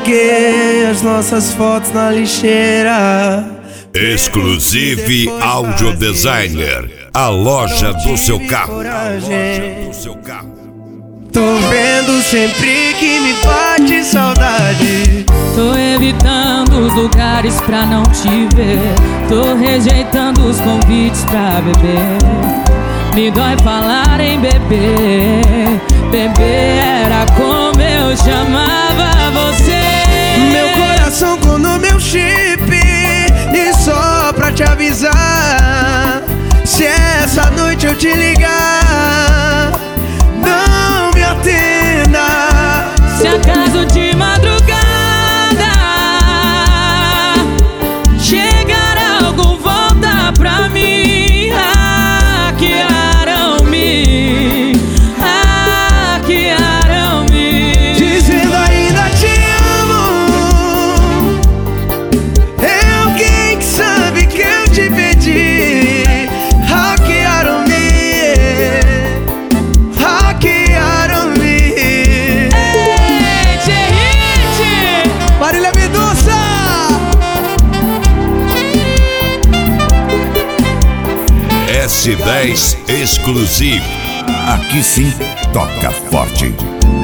Joguei as nossas fotos na lixeira. Exclusive Audio Designer, a loja do seu carro. Tô vendo sempre que me bate saudade. Tô evitando os lugares pra não te ver. Tô rejeitando os convites pra beber. Me dói falar em beber. Beber era como eu chamava você. Meu coração clonou meu chip. E só pra te avisar, se essa noite eu te ligar, não me atenda. Se acaso de madrugada chegar algo, volta pra mim. Hackearam-me, hackearam-me, dizendo ainda te amo. Eu quem que sabe que eu te pedi. Hackearam-me, hackearam-me. Ei, Thierry! Marília Mendonça! S10 Exclusive. Aqui sim, toca forte.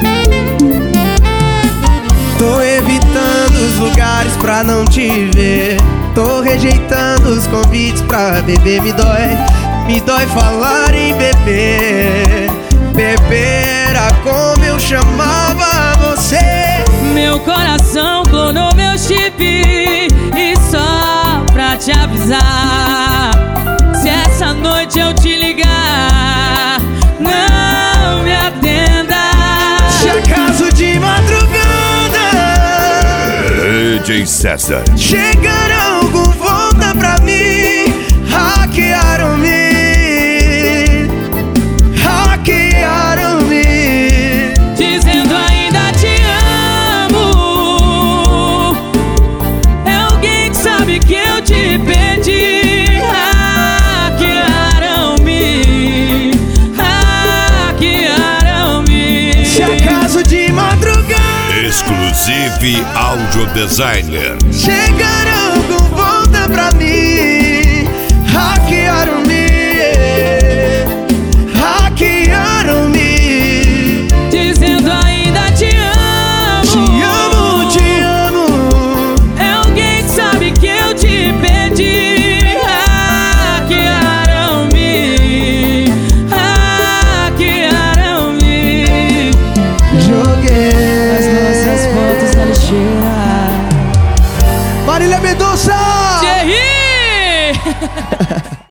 Tô evitando os lugares pra não te ver. Tô rejeitando os convites pra beber. Me dói falar em beber. Beber era como eu chamava você. Meu coração clonou meu chip. E só pra te avisar, se essa noite eu te ligar, não me atenda. Se acaso de madrugada DJ César. chegar algo, volta pra mim. Hackearam-me, hackearam-me, dizendo ainda te amo. É alguém que sabe que eu te pedi. Hackearam-me, hackearam-me. se acaso de madrugada Exclusive Audio Designer. chegar algo, volta pra mim. Hackearam-me, hackearam-me, Dizendo ainda te amo. te amo, te amo. É alguém que sabe que eu te pedi. Hackearam-me, hackearam-me. Joguei As nossas fotos na lixeira. Marília Mendonça! Thierry!